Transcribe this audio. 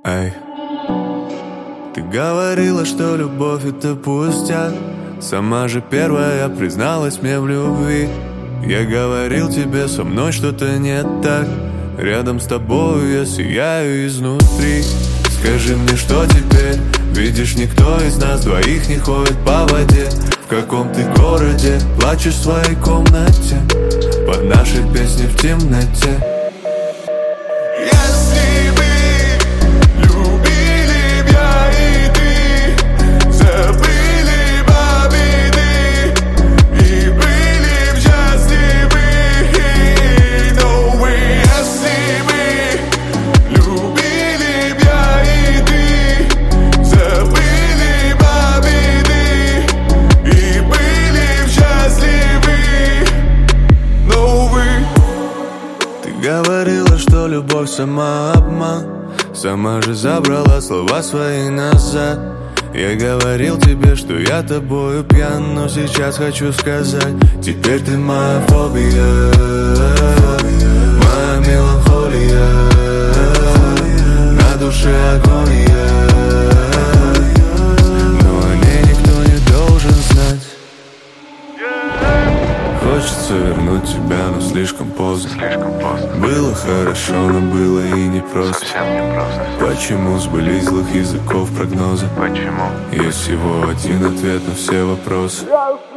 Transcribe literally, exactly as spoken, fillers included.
Эй, ты говорила, что любовь это пустяк. Сама же первая призналась мне в любви. Я говорил тебе, со мной что-то не так. Рядом с тобой я сияю изнутри. Скажи мне, что теперь? Видишь, никто из нас двоих не ходит по воде. В каком ты городе? Плачешь в своей комнате под наши песни в темноте. Говорила, что любовь самообман. Сама же забрала слова свои назад. Я говорил тебе, что я тобою пьян, но сейчас хочу сказать: теперь ты моя фобия, моя меланхолия, на душе агония, но о ней никто не должен знать. Хочется вернуть тебя, но слишком поздно. Слишком поздно. Было хорошо, но было и непросто. Совсем непросто. Почему сбылись злых языков прогнозы? Почему? Есть всего один ответ на все вопросы.